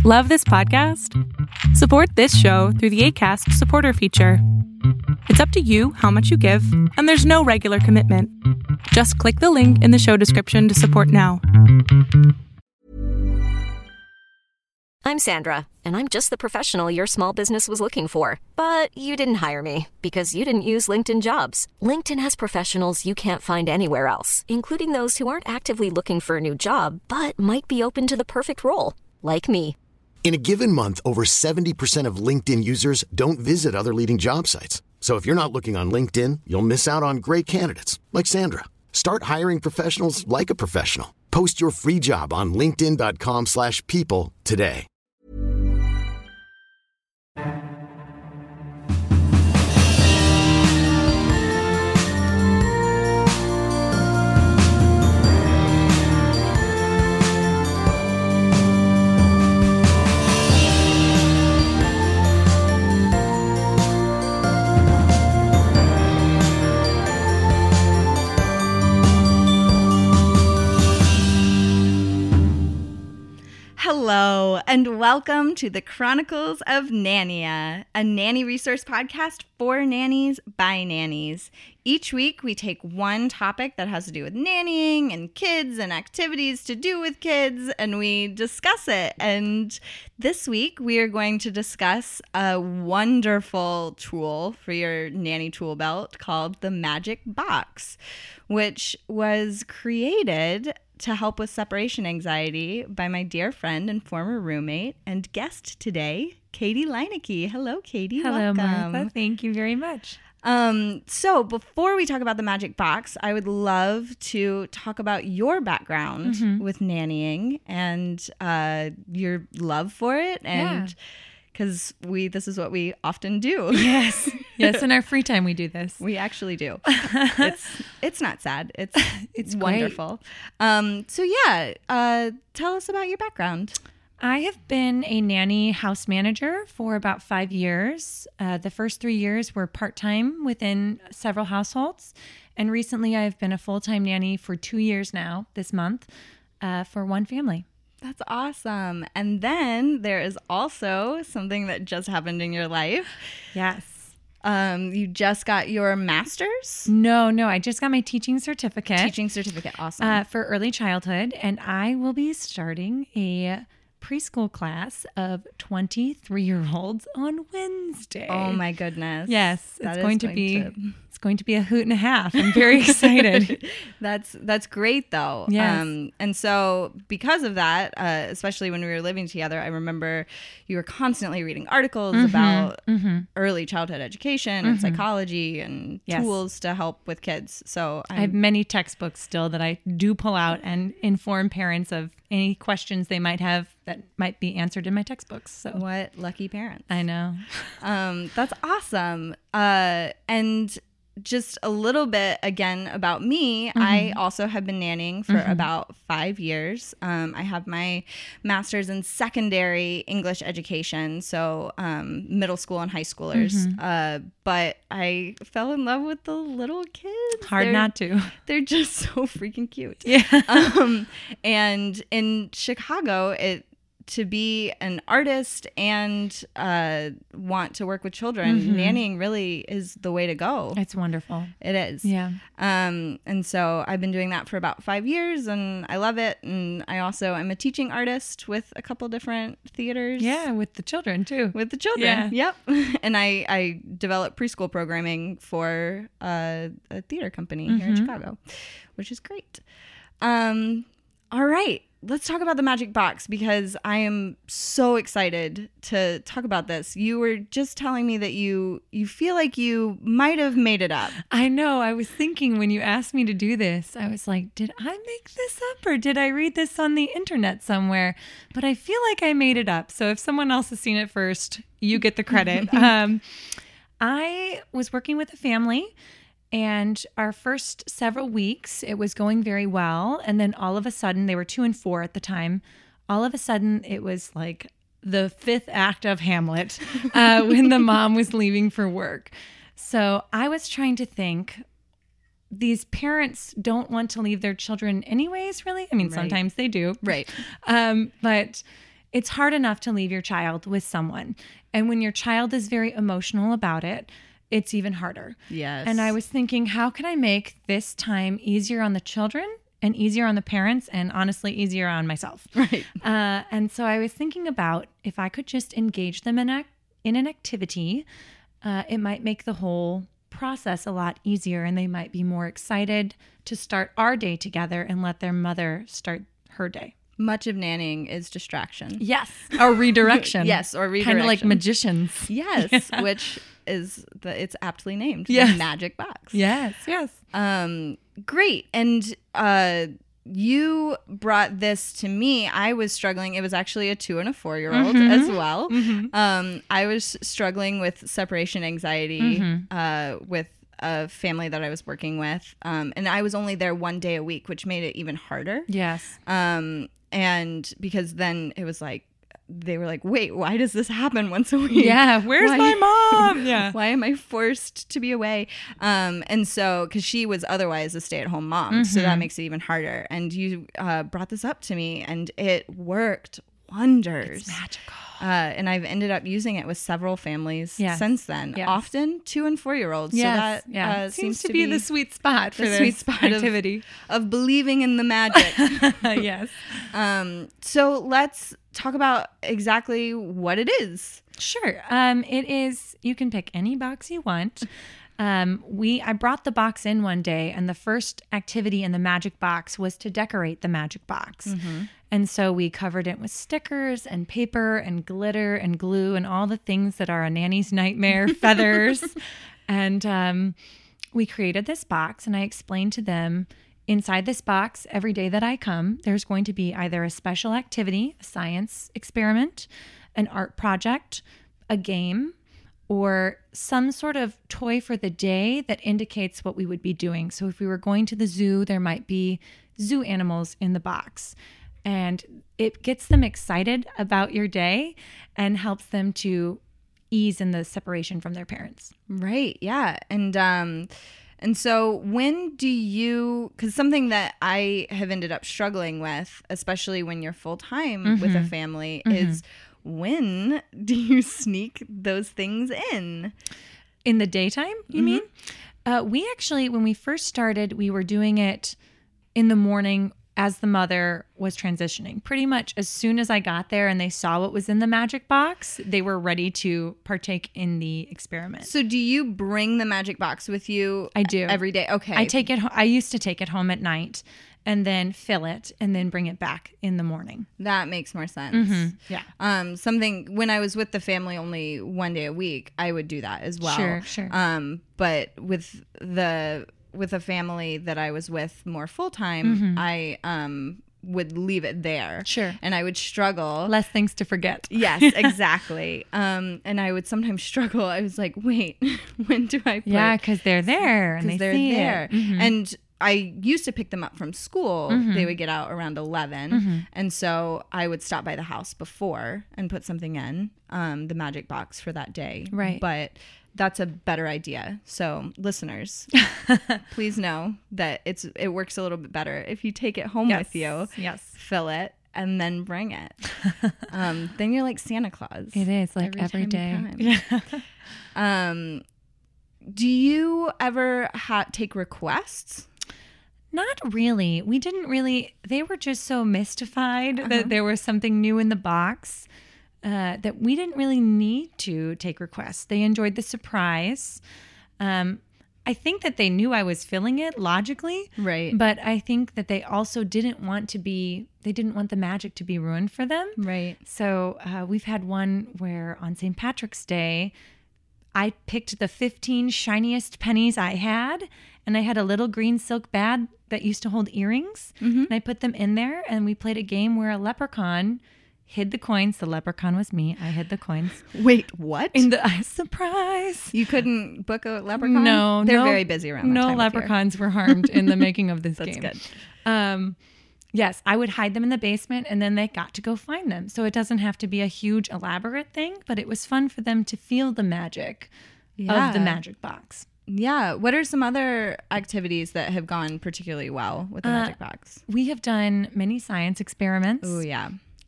Love this podcast? Support this show through the Acast supporter feature. It's up to you how much you give, and there's no regular commitment. Just click the link in the show description to support now. I'm Sandra, and I'm just the professional your small business was looking for. But you didn't hire me because you didn't use LinkedIn Jobs. LinkedIn has professionals you can't find anywhere else, including those who aren't actively looking for a new job, but might be open to the perfect role, like me. In a given month, over 70% of LinkedIn users don't visit other leading job sites. So if you're not looking on LinkedIn, you'll miss out on great candidates like Sandra. Start hiring professionals like a professional. Post your free job on linkedin.com/people today. Hello, and welcome to the Chronicles of Nania, a nanny resource podcast for nannies by nannies. Each week, we take one topic that has to do with nannying and kids and activities to do with kids, and we discuss it. And this week, we are going to discuss a wonderful tool for your nanny tool belt called the Magic Box, which was created to help with separation anxiety by my dear friend and former roommate and guest today, Katie Leineke. Hello, Katie. Hello, welcome. Martha. Thank you very much. So before we talk about the Magic Box, I would love to talk about your background with nannying and your love for it, and because this is what we often do. Yes. Yes, in our free time we do this. We actually do. It's not sad. It's great. wonderful. Tell us about your background. I have been a nanny house manager for about 5 years. The first 3 years were part-time within several households. And recently I've been a full-time nanny for 2 years now, this month, for one family. That's awesome. And then there is also something that just happened in your life. Yes. You just got your master's? No, I just got my teaching certificate. Teaching certificate, awesome. For early childhood. And I will be starting a preschool class of 23-year-olds on Wednesday. Oh my goodness. Yes, it's going to be a hoot and a half. I'm very excited. That's great though. Yes. And so because of that, especially when we were living together, I remember you were constantly reading articles about early childhood education and psychology and tools to help with kids. So I have many textbooks still that I do pull out and inform parents of any questions they might have that might be answered in my textbooks. So what lucky parents. I know. That's awesome. And just a little bit again about me. I also have been nannying for about 5 years. I have my master's in secondary English education, so middle school and high schoolers. But I fell in love with the little kids. Hard not to. They're just so freaking cute. Yeah. And in Chicago, to be an artist and want to work with children, nannying really is the way to go. It's wonderful. It is. Yeah. And so I've been doing that for about 5 years and I love it. And I also am a teaching artist with a couple different theaters. Yeah, with the children too. With the children. Yeah. Yep. And I develop preschool programming for a theater company here in Chicago, which is great. All right. Let's talk about the Magic Box because I am so excited to talk about this. You were just telling me that you feel like you might have made it up. I know. I was thinking when you asked me to do this, I was like, did I make this up or did I read this on the internet somewhere? But I feel like I made it up. So if someone else has seen it first, you get the credit. I was working with a family. And our first several weeks, it was going very well. And then all of a sudden, they were 2 and 4 at the time. All of a sudden, it was like the fifth act of Hamlet when the mom was leaving for work. So I was trying to think, these parents don't want to leave their children anyways, really? I mean, Right. Sometimes they do. Right. But it's hard enough to leave your child with someone. And when your child is very emotional about it, it's even harder. Yes. And I was thinking, how can I make this time easier on the children and easier on the parents and honestly easier on myself? Right. And so I was thinking about if I could just engage them in an activity, it might make the whole process a lot easier, and they might be more excited to start our day together and let their mother start her day. Much of nannying is distraction. Yes. Or redirection. Yes, or redirection. Kind of like magicians. Yes, which is it's aptly named. Yes. The magic box. Yes. Great. And you brought this to me. I was struggling. It was actually a 2 and a 4-year-old as well. I was struggling with separation anxiety with a family that I was working with. And I was only there 1 day a week, which made it even harder. Yes. And because then it was like, they were like, wait, why does this happen once a week? Yeah. Where's my mom? Yeah. Why am I forced to be away? And so, because she was otherwise a stay-at-home mom, so that makes it even harder. And you brought this up to me, and it worked wonders. It's magical. And I've ended up using it with several families since then. Yes. Often 2 and 4-year-olds. Yes. So that seems to be the sweet spot for the this sweet spot activity of believing in the magic. Yes. So let's talk about exactly what it is. Sure. It is, you can pick any box you want. I brought the box in one day, and the first activity in the magic box was to decorate the magic box. And so we covered it with stickers and paper and glitter and glue and all the things that are a nanny's nightmare, feathers. And we created this box, and I explained to them, inside this box, every day that I come, there's going to be either a special activity, a science experiment, an art project, a game, or some sort of toy for the day that indicates what we would be doing. So if we were going to the zoo, there might be zoo animals in the box. And it gets them excited about your day and helps them to ease in the separation from their parents. Right. Yeah. And so when do you, because something that I have ended up struggling with, especially when you're full-time with a family, is when do you sneak those things in? In the daytime, you mean? We actually, when we first started, we were doing it in the morning as the mother was transitioning. Pretty much as soon as I got there and they saw what was in the magic box, they were ready to partake in the experiment. So do you bring the magic box with you? I do. Every day? Okay. I used to take it home at night and then fill it and then bring it back in the morning. That makes more sense. Yeah. Something, when I was with the family only 1 day a week, I would do that as well. Sure. But with a family that I was with more full-time, I would leave it there. Sure. And I would struggle. Less things to forget. Yes, exactly. And I would sometimes struggle. I was like, wait, when do I put? Yeah, because they're there and they're see there. It. And I used to pick them up from school. They would get out around 11. And so I would stop by the house before and put something in the magic box for that day. Right. But that's a better idea. So listeners, please know that it works a little bit better if you take it home with you. Yes. Fill it and then bring it. Then you're like Santa Claus. It is like every day. Do you ever take requests? Not really. We didn't really. They were just so mystified that there was something new in the box that we didn't really need to take requests. They enjoyed the surprise. I think that they knew I was filling it logically. Right. But I think that they also didn't want the magic to be ruined for them. Right. So we've had one where on St. Patrick's Day, I picked the 15 shiniest pennies I had, and I had a little green silk bag that used to hold earrings, and I put them in there, and we played a game where a leprechaun hid the coins. The leprechaun was me. I hid the coins. Wait, what? In the surprise. You couldn't book a leprechaun? No. They're very busy around that time No leprechauns were harmed in the making of this That's game. That's good. Yes, I would hide them in the basement, and then they got to go find them. So it doesn't have to be a huge, elaborate thing, but it was fun for them to feel the magic of the magic box. Yeah. What are some other activities that have gone particularly well with the magic box? We have done many science experiments. Oh, yeah.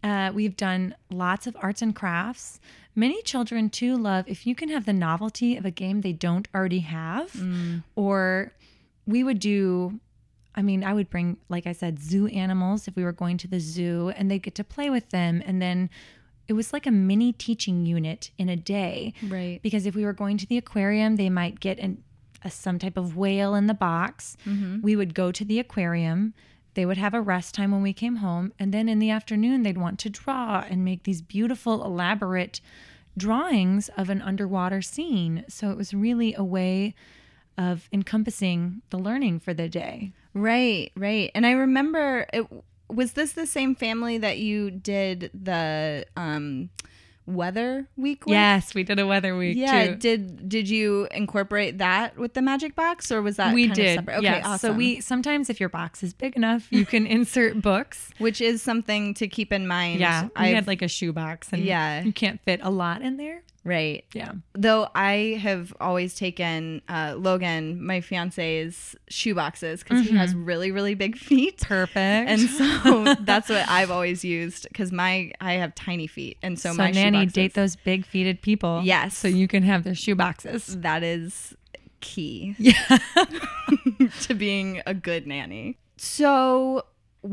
We've done lots of arts and crafts. Many children too love if you can have the novelty of a game they don't already have. Or we would do, I would bring, like I said, zoo animals if we were going to the zoo, and they'd get to play with them. And then it was like a mini teaching unit in a day. Right. Because if we were going to the aquarium, they might get some type of whale in the box. We would go to the aquarium. They would have a rest time when we came home. And then in the afternoon, they'd want to draw and make these beautiful, elaborate drawings of an underwater scene. So it was really a way of encompassing the learning for the day. Right. And I remember, was this the same family that you did the weather week with? Yes, we did a weather week too. Did you incorporate that with the magic box, or was that we kind did of separate? Okay, yes. awesome. So we sometimes, if your box is big enough, you can insert books, which is something to keep in mind. Yeah, we had like a shoebox, and you can't fit a lot in there. Right. Yeah. Though I have always taken Logan, my fiance's shoeboxes, because he has really, really big feet. Perfect. And so that's what I've always used, because I have tiny feet. And so my Nanny, shoeboxes, date those big feeted people. Yes. So you can have their shoeboxes. That is key. Yeah. to being a good nanny. So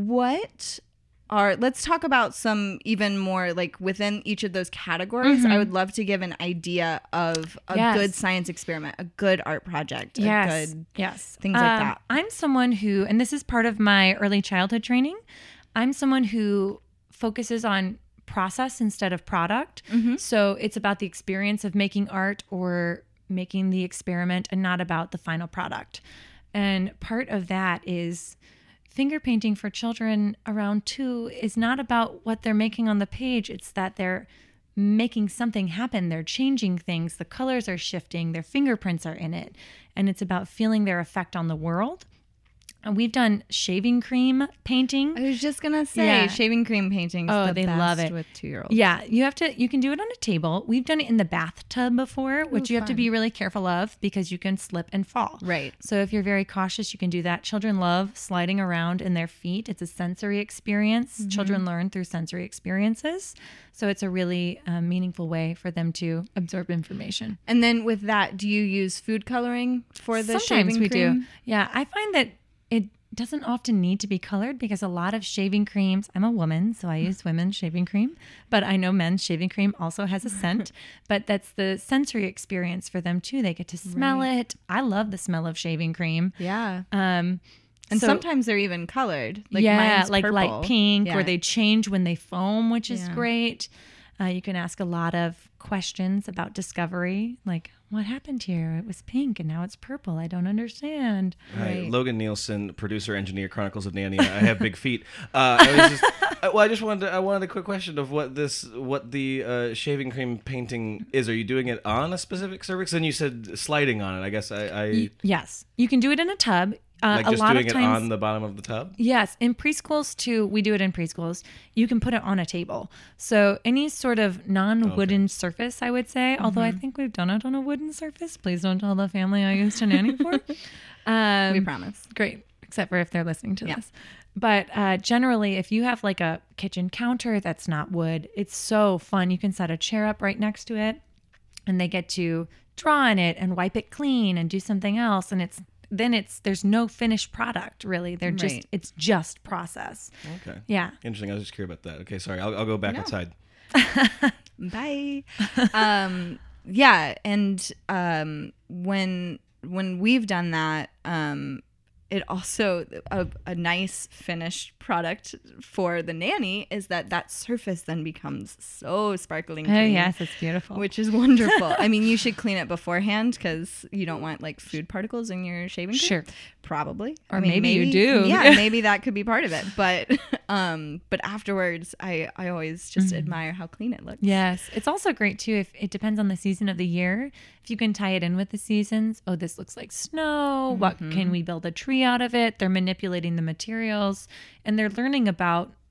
let's talk about some even more, like within each of those categories. I would love to give an idea of a good science experiment, a good art project, a good things like that. I'm someone who, and this is part of my early childhood training, I'm someone who focuses on process instead of product. So it's about the experience of making art or making the experiment and not about the final product. And part of that is finger painting for children around 2 is not about what they're making on the page. It's that they're making something happen. They're changing things. The colors are shifting. Their fingerprints are in it. And it's about feeling their effect on the world. And we've done shaving cream painting. I was just going to say, shaving cream painting is the they best love it with 2-year-olds. Yeah, you can do it on a table. We've done it in the bathtub before, which you have to be really careful of because you can slip and fall. Right. So if you're very cautious, you can do that. Children love sliding around in their feet. It's a sensory experience. Children learn through sensory experiences. So it's a really meaningful way for them to absorb information. And then with that, do you use food coloring for the shaving cream? Sometimes we do. Yeah, I find that it doesn't often need to be colored because a lot of shaving creams, I'm a woman, so I use women's shaving cream, but I know men's shaving cream also has a scent, but that's the sensory experience for them too. They get to smell it. I love the smell of shaving cream. Yeah. And sometimes they're even colored. Like mine's like purple. light pink, or they change when they foam, which is great. You can ask a lot of questions about discovery, like, what happened here? It was pink and now it's purple. I don't understand. Hi, Logan Nielsen, producer, engineer, Chronicles of Narnia. I have big feet. I wanted a quick question of what the shaving cream painting is. Are you doing it on a specific cervix? And you said sliding on it. I guess Yes, you can do it in a tub. Like just doing it on the bottom of the tub? Yes. In preschools, too, we do it in preschools. You can put it on a table. So any sort of non-wooden surface, I would say, although I think we've done it on a wooden surface. Please don't tell the family I used to nanny for. We promise. Great. Except for if they're listening to this. But generally, if you have like a kitchen counter that's not wood, it's so fun. You can set a chair up right next to it, and they get to draw on it and wipe it clean and do something else. And there's no finished product really. It's just process. Okay. Yeah. Interesting. I was just curious about that. Okay, sorry. I'll go back outside. Bye. Yeah, and when we've done that, it also a nice finished product for the nanny is that surface then becomes so sparkling clean. Oh yes, it's beautiful, which is wonderful. I mean, you should clean it beforehand because you don't want like food particles in your shaving cream. Sure, probably, or maybe you do. Yeah, maybe that could be part of it. But afterwards, I always just admire how clean it looks. Yes, it's also great too if it depends on the season of the year. If you can tie it in with the seasons. Oh, this looks like snow. What can we build a tree out of it? They're manipulating the materials and they're learning about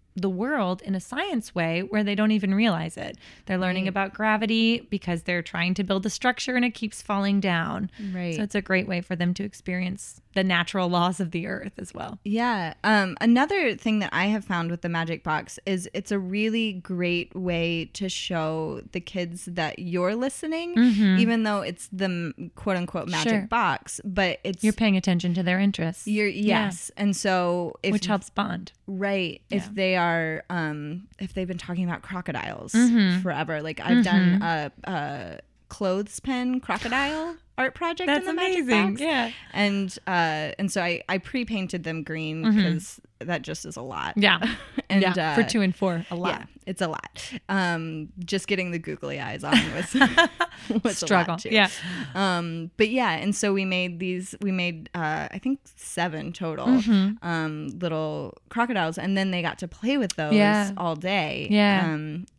the world in a science way where they don't even realize it. They're learning about gravity because they're trying to build a structure and it keeps falling down. Right. So it's a great way for them to experience the natural laws of the earth as well. Yeah. Another thing that I have found with the Magic Box is it's a really great way to show the kids that you're listening, even though it's the quote unquote magic box, but you're paying attention to their interests. Yes. And so which helps bond. Right. Yeah. If they are, if they've been talking about crocodiles forever, like I've done a clothespin crocodile art project. That's in the amazing. Magic Box. Yeah. And so I pre-painted them green because that just is a lot. Yeah. And for 2 and 4, a lot. Yeah, it's a lot. Just getting the googly eyes on was struggle. A lot too. Yeah. But yeah, and so we made I think 7 total little crocodiles, and then they got to play with those all day. Yeah.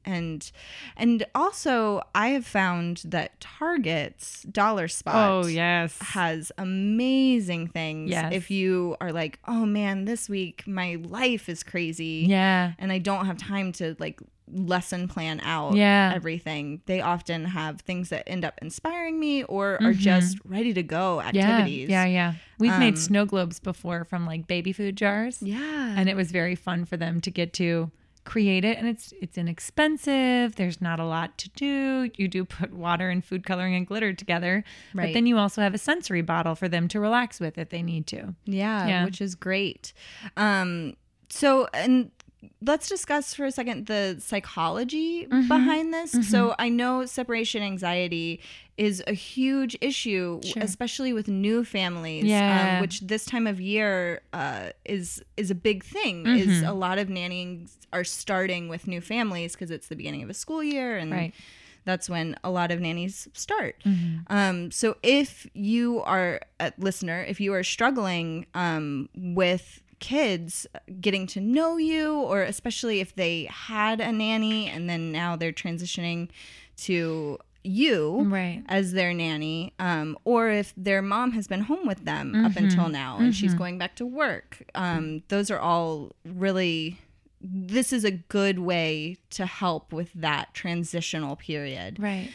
And also I have found that Target's Dollar Spot has amazing things. Yes. If you are like, oh man, this week my life is crazy. Yeah. And I don't have time to like lesson plan out everything. They often have things that end up inspiring me or are just ready to go activities. Yeah. We've made snow globes before from like baby food jars. Yeah. And it was very fun for them to get to create it, and it's inexpensive. There's not a lot to do. You do put water and food coloring and glitter together, but then you also have a sensory bottle for them to relax with if they need to. Yeah. Which is great. So, and let's discuss for a second the psychology behind this. So I know separation anxiety is a huge issue, especially with new families, which this time of year is a big thing. Is a lot of nannies are starting with new families because it's the beginning of a school year, and that's when a lot of nannies start. So if you are a listener, if you are struggling with kids getting to know you, or especially if they had a nanny and then now they're transitioning to you as their nanny, or if their mom has been home with them up until now and she's going back to work, those are all really, this is a good way to help with that transitional period.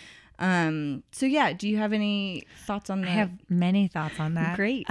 So yeah, do you have any thoughts on that? I have many thoughts on that. Great.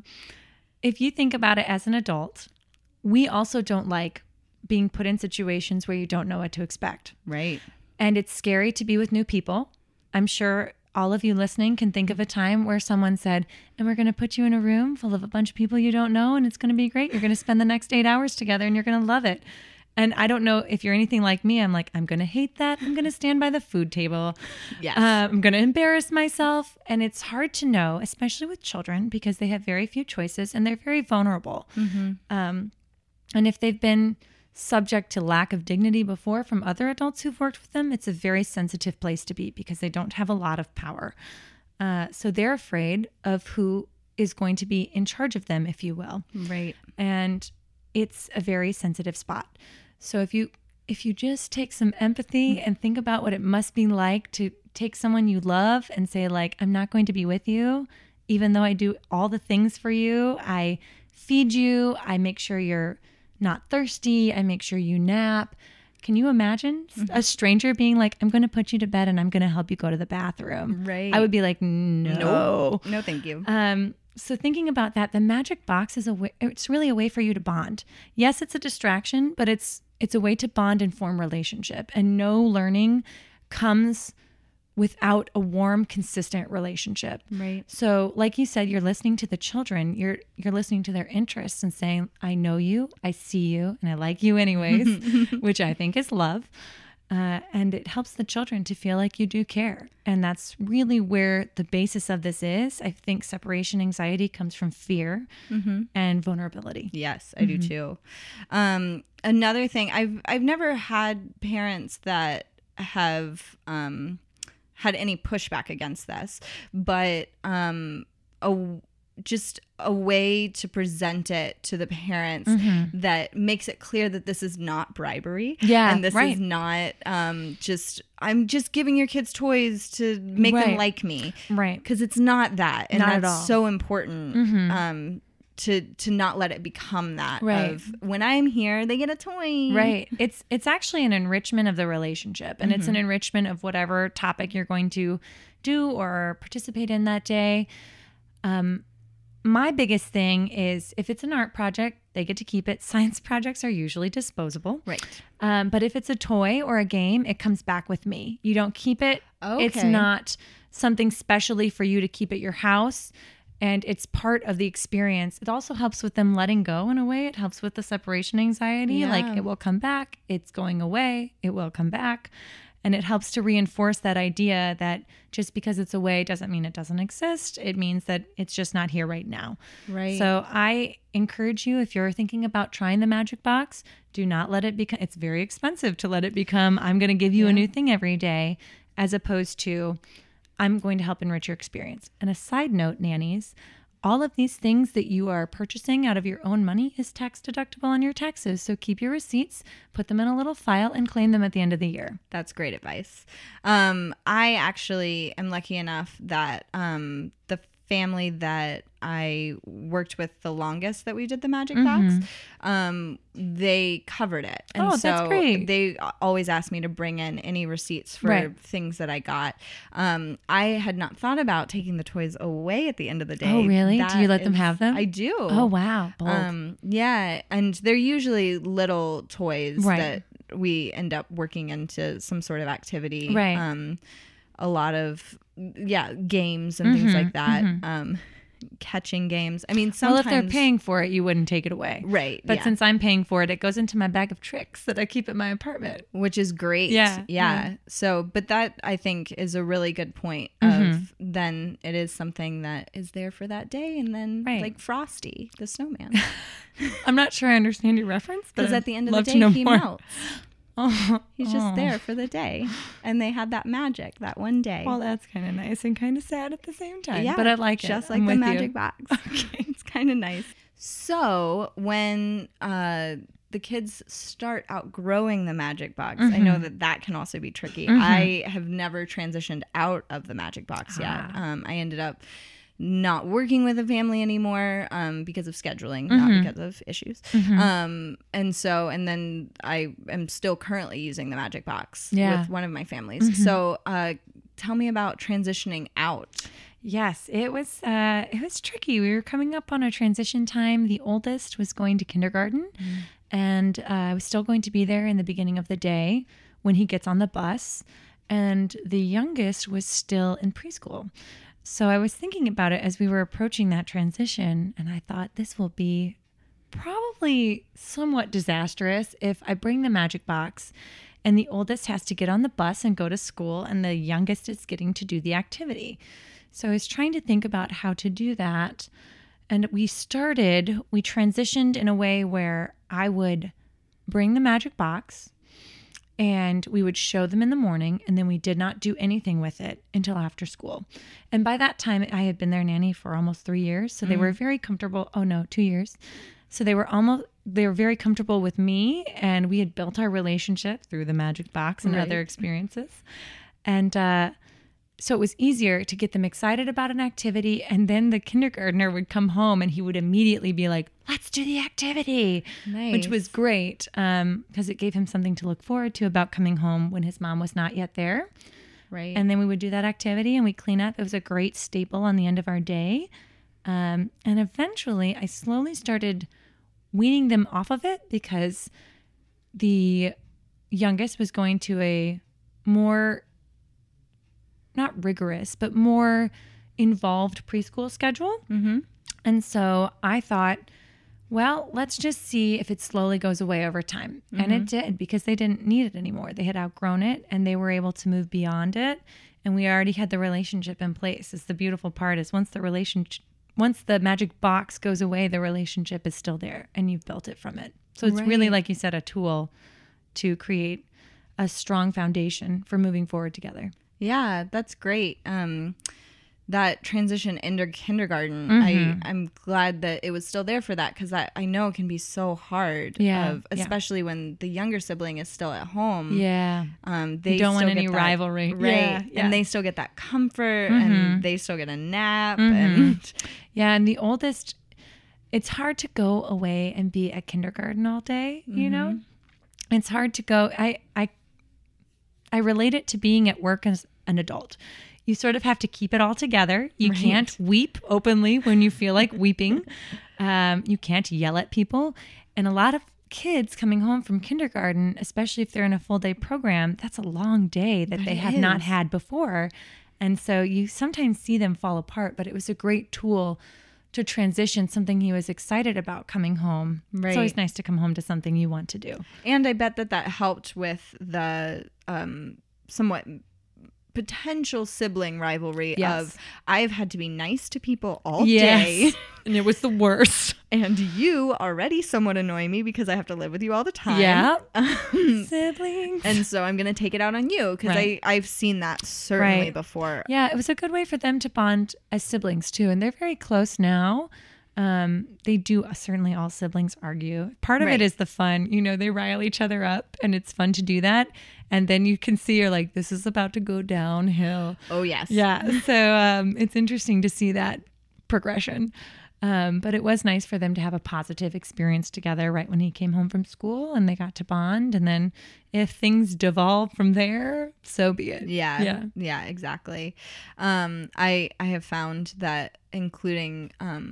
If you think about it as an adult, we also don't like being put in situations where you don't know what to expect. Right. And it's scary to be with new people. I'm sure all of you listening can think of a time where someone said, and we're going to put you in a room full of a bunch of people you don't know, and it's going to be great. You're going to spend the next 8 hours together and you're going to love it. And I don't know if you're anything like me. I'm like, I'm going to hate that. I'm going to stand by the food table. Yes. I'm going to embarrass myself. And it's hard to know, especially with children, because they have very few choices and they're very vulnerable. And if they've been subject to lack of dignity before from other adults who've worked with them, it's a very sensitive place to be because they don't have a lot of power. So they're afraid of who is going to be in charge of them, if you will. Right. And it's a very sensitive spot. So if you just take some empathy and think about what it must be like to take someone you love and say, like, I'm not going to be with you, even though I do all the things for you. I feed you. I make sure you're not thirsty. I make sure you nap. Can you imagine a stranger being like, I'm going to put you to bed and I'm going to help you go to the bathroom? Right. I would be like, no. No, thank you. So thinking about that, the Magic Box is it's really a way for you to bond. Yes, it's a distraction, but it's a way to bond and form relationship. And no learning comes without a warm, consistent relationship. Right. So like you said, you're listening to the children, you're listening to their interests and saying, I know you, I see you, and I like you anyways, which I think is love. And it helps the children to feel like you do care. And that's really where the basis of this is. I think separation anxiety comes from fear and vulnerability. Yes, I do too. Another thing, I've never had parents that have had any pushback against this, but just a way to present it to the parents that makes it clear that this is not bribery. Yeah, and this is not I'm just giving your kids toys to make them like me. Right. Because it's not that. And not that's at all. so important to not let it become that Right. of when I'm here, they get a toy. Right. It's actually an enrichment of the relationship, and it's an enrichment of whatever topic you're going to do or participate in that day. My biggest thing is if it's an art project, they get to keep it. Science projects are usually disposable. Right. But if it's a toy or a game, it comes back with me. You don't keep it. Okay. It's not something specially for you to keep at your house. And it's part of the experience. It also helps with them letting go in a way. It helps with the separation anxiety. Yeah. Like it will come back. It's going away. It will come back. And it helps to reinforce that idea that just because it's away doesn't mean it doesn't exist. It means that it's just not here right now. Right. So I encourage you, if you're thinking about trying the Magic Box, do not let it become, it's very expensive to let it become, I'm going to give you a new thing every day, as opposed to, I'm going to help enrich your experience. And a side note, nannies, all of these things that you are purchasing out of your own money is tax deductible on your taxes. So keep your receipts, put them in a little file, and claim them at the end of the year. That's great advice. I actually am lucky enough that the family that I worked with the longest that we did the Magic Box, they covered it. And Oh, that's great. They always asked me to bring in any receipts for things that I got. I had not thought about taking the toys away at the end of the day. Oh, really? Do you That let them is- have them? I do. Oh, wow. Bold. Yeah, and they're usually little toys Right. that we end up working into some sort of activity. Right. A lot of games and things like that. Catching games. I mean, Well, sometimes if they're paying for it, you wouldn't take it away. Right, But yeah. since I'm paying for it, it goes into my bag of tricks that I keep at my apartment. which is great. Yeah. So, but that I think is a really good point of then it is something that is there for that day, and then Right. like Frosty the snowman, I'm not sure I understand your reference, but because I'd at the end of love the to know day he more. melts. Oh, He's just there for the day, and they had that magic that one day. Well, that's kind of nice and kind of sad at the same time. Yeah, but I like it. just I'm like the with you. Magic Box. Okay, it's kind of nice. So when the kids start outgrowing the Magic Box, I know that can also be tricky. I have never transitioned out of the Magic Box yet. I ended up not working with a family anymore because of scheduling, not because of issues. And then I am still currently using the Magic Box with one of my families. So tell me about transitioning out. Yes, it was tricky. We were coming up on a transition time. The oldest was going to kindergarten, and I was still going to be there in the beginning of the day when he gets on the bus, and the youngest was still in preschool. So I was thinking about it as we were approaching that transition, and I thought this will be probably somewhat disastrous if I bring the Magic Box and the oldest has to get on the bus and go to school, and the youngest is getting to do the activity. So I was trying to think about how to do that. And we transitioned in a way where I would bring the Magic Box and we would show them in the morning, and then we did not do anything with it until after school. And by that time, I had been their nanny for almost 3 years. So they were very comfortable. Oh no, 2 years. So they were very comfortable with me, and we had built our relationship through the Magic Box and other experiences. And so it was easier to get them excited about an activity. And then the kindergartner would come home and he would immediately be like, let's do the activity, which was great because it gave him something to look forward to about coming home when his mom was not yet there. Right. And then we would do that activity and we clean up. It was a great staple on the end of our day. And eventually I slowly started weaning them off of it because the youngest was going to a more, not rigorous, but more involved preschool schedule. Mm-hmm. And so I thought, well, let's just see if it slowly goes away over time. Mm-hmm. And it did, because they didn't need it anymore. They had outgrown it and they were able to move beyond it. And we already had the relationship in place. It's the beautiful part is once the Magic Box goes away, the relationship is still there and you've built it from it. So it's really, like you said, a tool to create a strong foundation for moving forward together. Yeah, that's great. That transition into kindergarten, I'm glad that it was still there for that, because I know it can be so hard, especially when the younger sibling is still at home. Yeah. They you don't want still any get that- rivalry. Right. Yeah. And they still get that comfort and they still get a nap. And Yeah, and the oldest, it's hard to go away and be at kindergarten all day, you know? It's hard to go. I relate it to being at work as an adult. You sort of have to keep it all together. You can't weep openly when you feel like weeping. You can't yell at people. And a lot of kids coming home from kindergarten, especially if they're in a full day program, that's a long day that they have not had before. And so you sometimes see them fall apart, but it was a great tool to transition something he was excited about coming home. Right. It's always nice to come home to something you want to do. And I bet that helped with the somewhat potential sibling rivalry of I've had to be nice to people all day. And it was the worst. And you already somewhat annoy me because I have to live with you all the time. Yeah. Siblings. And so I'm going to take it out on you because I've seen that certainly before. Yeah, it was a good way for them to bond as siblings too. And they're very close now. They do, certainly all siblings argue. Part of it is the fun, you know, they rile each other up and it's fun to do that. And then you can see you're like, this is about to go downhill. Oh, yes. Yeah. So it's interesting to see that progression. But it was nice for them to have a positive experience together right when he came home from school and they got to bond. And then if things devolve from there, so be it. Yeah, exactly. I have found that including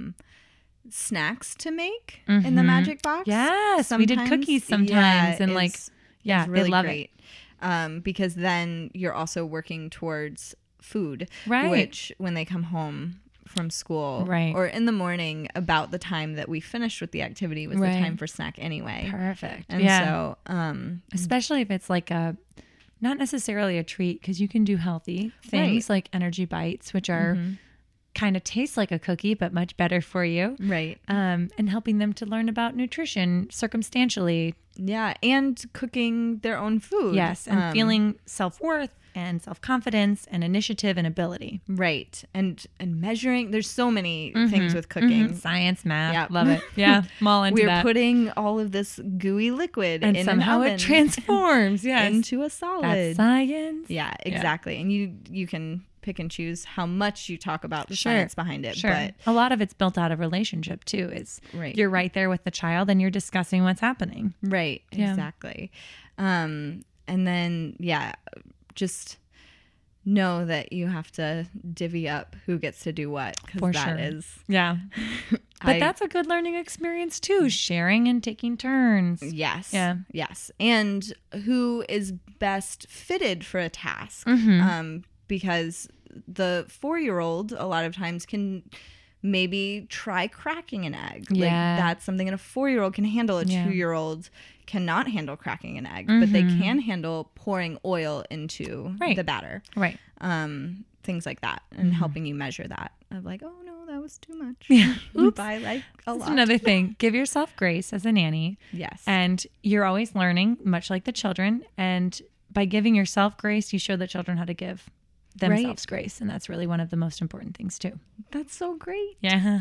snacks to make in the Magic Box. Yes, we did cookies sometimes and it's really they love great. Because then you're also working towards food, right? Which when they come home from school or in the morning about the time that we finished with the activity was the time for snack anyway. Perfect. And so especially if it's like not necessarily a treat because you can do healthy things like energy bites, which are kind of taste like a cookie, but much better for you. Right. And helping them to learn about nutrition circumstantially. Yeah. And cooking their own food. Yes. And feeling self-worth and self-confidence and initiative and ability. Right. And measuring. There's so many things with cooking. Science, math. Love it. Yeah. I'm all into that. We're putting all of this gooey liquid and in somehow an oven it transforms into a solid. That's science. Yeah, exactly. And you can pick and choose how much you talk about the science behind it. But a lot of it's built out of relationship too. Is you're right there with the child and you're discussing what's happening. Right. Yeah. Exactly. And then just know that you have to divvy up who gets to do what because that is but that's a good learning experience too, sharing and taking turns. Yes. And who is best fitted for a task. Because the 4-year-old a lot of times can maybe try cracking an egg. Like that's something that a 4-year-old can handle. A 2-year-old cannot handle cracking an egg, but they can handle pouring oil into the batter. Right. Things like that and helping you measure that of like, oh no, that was too much. Yeah. Oops. I like a lot. That's another thing. Give yourself grace as a nanny. Yes. And you're always learning, much like the children. And by giving yourself grace, you show the children how to give themselves grace, and that's really one of the most important things too. That's so great. Yeah.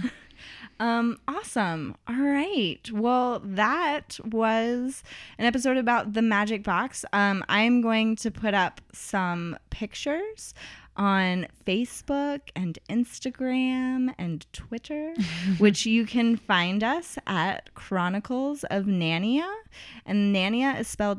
Awesome. All right. Well, that was an episode about the Magic Box. I'm going to put up some pictures on Facebook and Instagram and Twitter, which you can find us at Chronicles of Nania, and Nania is spelled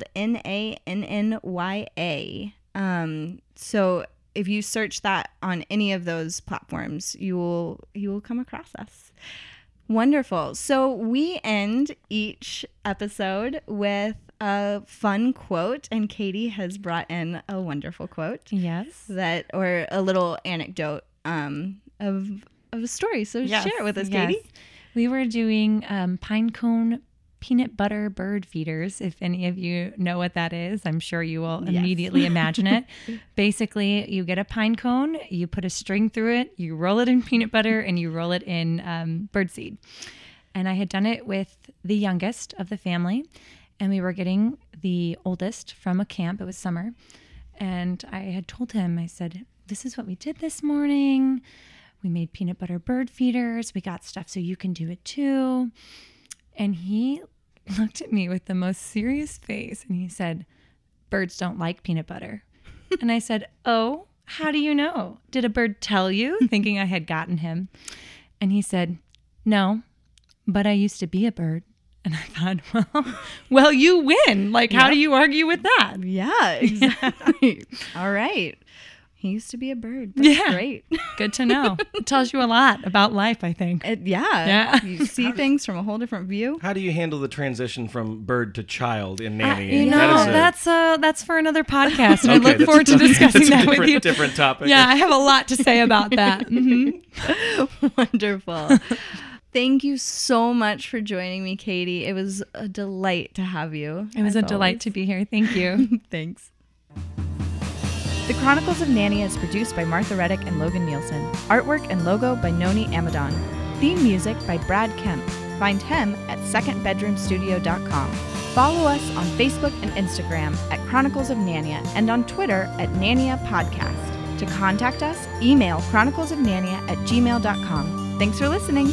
Nannya. So if you search that on any of those platforms, you will come across us. Wonderful. So we end each episode with a fun quote, and Katie has brought in a wonderful quote. Yes. Or a little anecdote of a story. So share it with us, Katie. We were doing pine cone peanut butter bird feeders. If any of you know what that is, I'm sure you will immediately imagine it. Basically, you get a pine cone, you put a string through it, you roll it in peanut butter, and you roll it in birdseed. And I had done it with the youngest of the family, and we were getting the oldest from a camp. It was summer. And I had told him, I said, this is what we did this morning. We made peanut butter bird feeders. We got stuff so you can do it too. And he looked at me with the most serious face and he said, birds don't like peanut butter. And I said, oh, how do you know? Did a bird tell you? Thinking I had gotten him. And he said, no, but I used to be a bird. And I thought, well, you win. Like, how do you argue with that? Yeah, exactly. All right. He used to be a bird. That's great. Good to know. It tells you a lot about life, I think. You see things from a whole different view. How do you handle the transition from bird to child in nannying? That's for another podcast. And I look forward to discussing that with you. Different topic. Yeah, I have a lot to say about that. Mm-hmm. Wonderful. Thank you so much for joining me, Katie. It was a delight to have you. It was a delight to be here. Thank you. Thanks. The Chronicles of Narnia is produced by Martha Reddick and Logan Nielsen. Artwork and logo by Noni Amadon. Theme music by Brad Kemp. Find him at secondbedroomstudio.com. Follow us on Facebook and Instagram at Chronicles of Narnia and on Twitter at Narnia Podcast. To contact us, email chroniclesofnarnia@gmail.com. Thanks for listening.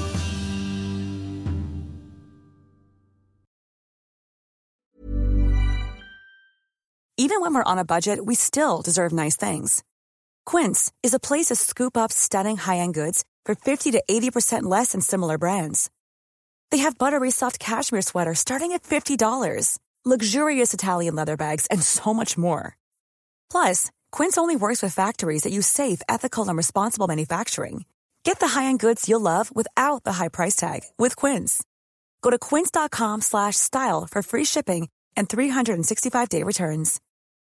Even when we're on a budget, we still deserve nice things. Quince is a place to scoop up stunning high-end goods for 50 to 80% less than similar brands. They have buttery soft cashmere sweaters starting at $50, luxurious Italian leather bags, and so much more. Plus, Quince only works with factories that use safe, ethical, and responsible manufacturing. Get the high-end goods you'll love without the high price tag with Quince. Go to quince.com/style for free shipping and 365-day returns.